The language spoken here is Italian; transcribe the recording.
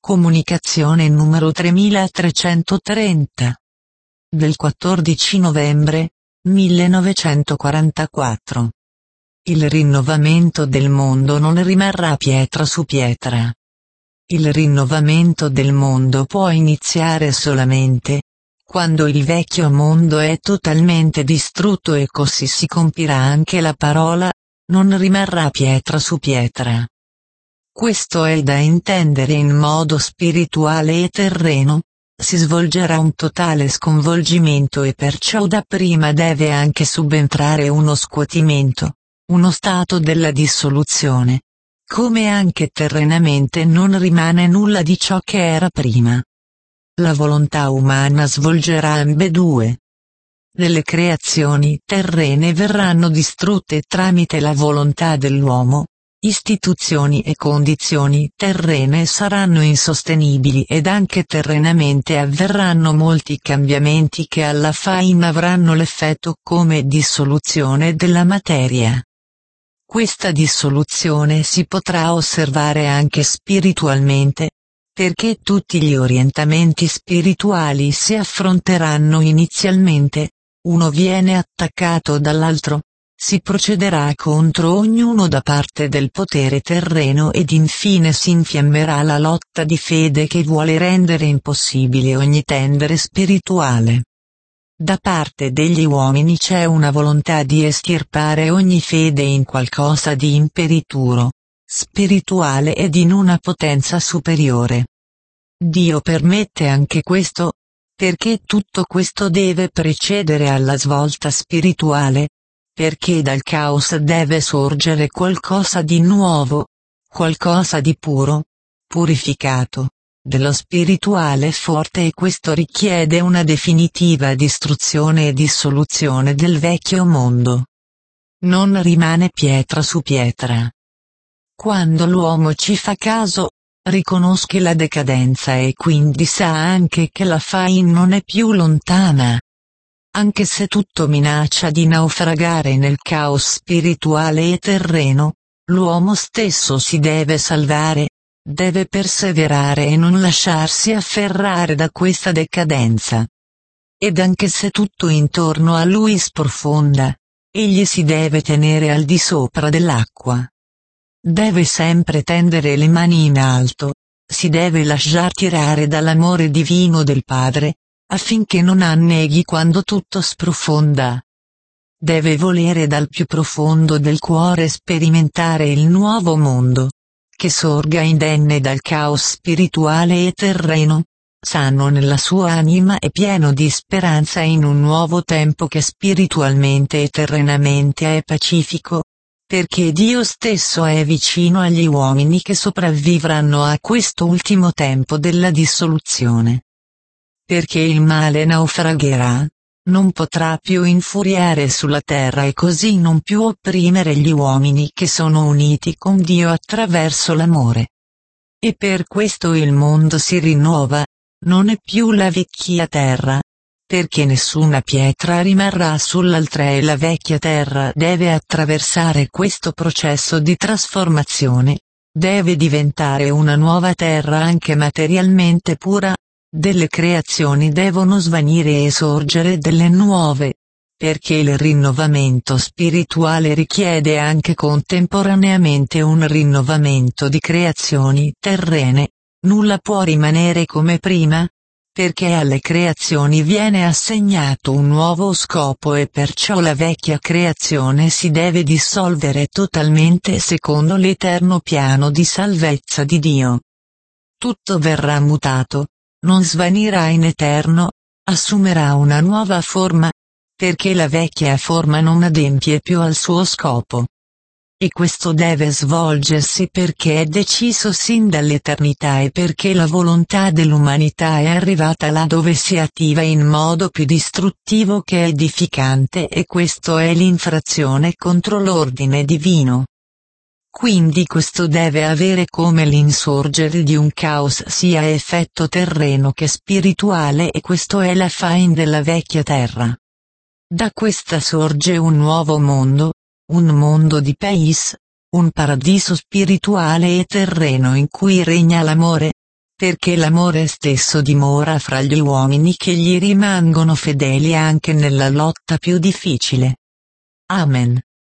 Comunicazione numero 3330. Del 14 novembre 1944. Il rinnovamento del mondo non rimarrà pietra su pietra. Il rinnovamento del mondo può iniziare solamente quando il vecchio mondo è totalmente distrutto, e così si compirà anche la parola, non rimarrà pietra su pietra. Questo è da intendere in modo spirituale e terreno. Si svolgerà un totale sconvolgimento e perciò dapprima deve anche subentrare uno scuotimento, uno stato della dissoluzione. Come anche terrenamente non rimane nulla di ciò che era prima. La volontà umana svolgerà ambedue. Delle creazioni terrene verranno distrutte tramite la volontà dell'uomo. Istituzioni e condizioni terrene saranno insostenibili ed anche terrenamente avverranno molti cambiamenti che alla fine avranno l'effetto come dissoluzione della materia. Questa dissoluzione si potrà osservare anche spiritualmente, perché tutti gli orientamenti spirituali si affronteranno inizialmente, uno viene attaccato dall'altro. Si procederà contro ognuno da parte del potere terreno ed infine si infiammerà la lotta di fede che vuole rendere impossibile ogni tendere spirituale. Da parte degli uomini c'è una volontà di estirpare ogni fede in qualcosa di imperituro, spirituale ed in una potenza superiore. Dio permette anche questo, perché tutto questo deve precedere alla svolta spirituale. Perché dal caos deve sorgere qualcosa di nuovo, qualcosa di puro, purificato, dello spirituale forte, e questo richiede una definitiva distruzione e dissoluzione del vecchio mondo. Non rimane pietra su pietra. Quando l'uomo ci fa caso, riconosce la decadenza e quindi sa anche che la fine non è più lontana. Anche se tutto minaccia di naufragare nel caos spirituale e terreno, l'uomo stesso si deve salvare, deve perseverare e non lasciarsi afferrare da questa decadenza. Ed anche se tutto intorno a lui sprofonda, egli si deve tenere al di sopra dell'acqua. Deve sempre tendere le mani in alto, si deve lasciar tirare dall'amore divino del Padre, affinché non anneghi quando tutto sprofonda. Deve volere dal più profondo del cuore sperimentare il nuovo mondo, che sorga indenne dal caos spirituale e terreno, sano nella sua anima e pieno di speranza in un nuovo tempo che spiritualmente e terrenamente è pacifico, perché Dio stesso è vicino agli uomini che sopravvivranno a questo ultimo tempo della dissoluzione. Perché il male naufragherà, non potrà più infuriare sulla terra e così non più opprimere gli uomini che sono uniti con Dio attraverso l'amore. E per questo il mondo si rinnova, non è più la vecchia terra, perché nessuna pietra rimarrà sull'altra e la vecchia terra deve attraversare questo processo di trasformazione, deve diventare una nuova terra anche materialmente pura. Delle creazioni devono svanire e sorgere delle nuove, perché il rinnovamento spirituale richiede anche contemporaneamente un rinnovamento di creazioni terrene, nulla può rimanere come prima, perché alle creazioni viene assegnato un nuovo scopo e perciò la vecchia creazione si deve dissolvere totalmente secondo l'eterno piano di salvezza di Dio. Tutto verrà mutato. Non svanirà in eterno, assumerà una nuova forma, perché la vecchia forma non adempie più al suo scopo. E questo deve svolgersi perché è deciso sin dall'eternità e perché la volontà dell'umanità è arrivata là dove si attiva in modo più distruttivo che edificante, e questo è l'infrazione contro l'ordine divino. Quindi questo deve avere come l'insorgere di un caos sia effetto terreno che spirituale, e questo è la fine della vecchia terra. Da questa sorge un nuovo mondo, un mondo di pace, un paradiso spirituale e terreno in cui regna l'amore, perché l'amore stesso dimora fra gli uomini che gli rimangono fedeli anche nella lotta più difficile. Amen.